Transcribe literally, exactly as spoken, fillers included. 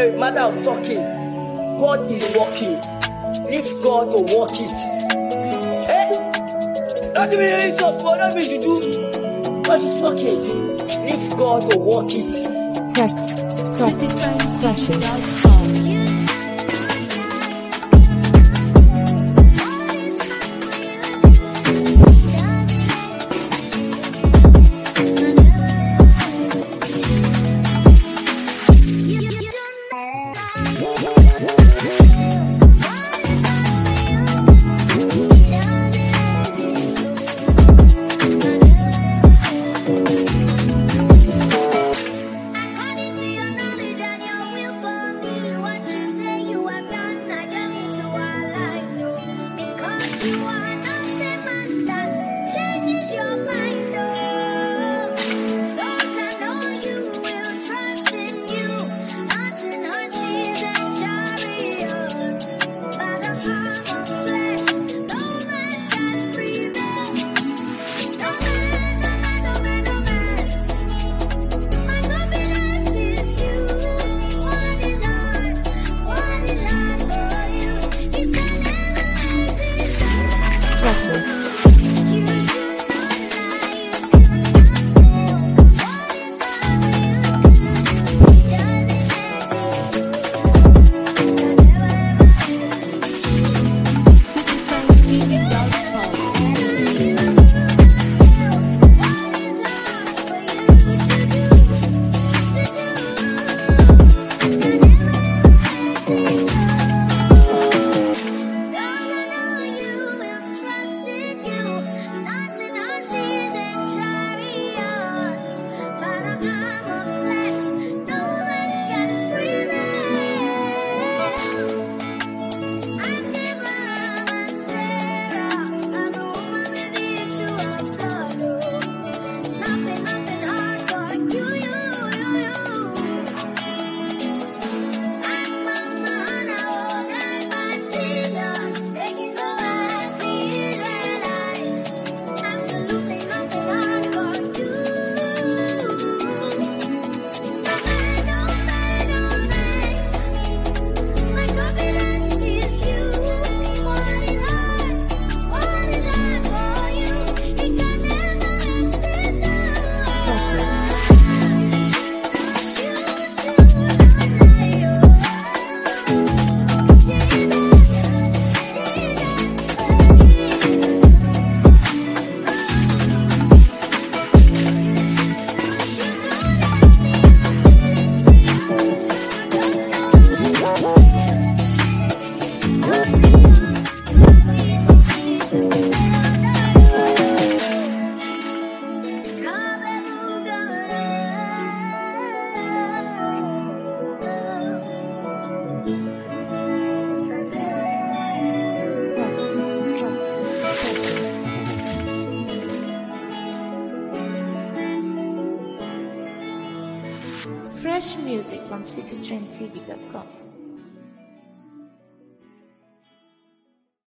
a matter of talking. God is working. Leave God to work it. Eh? Don't mean it's up, but don't mean you do. God is working. Leave God to work it. Text, text, session. Fresh music from city trend t v dot com.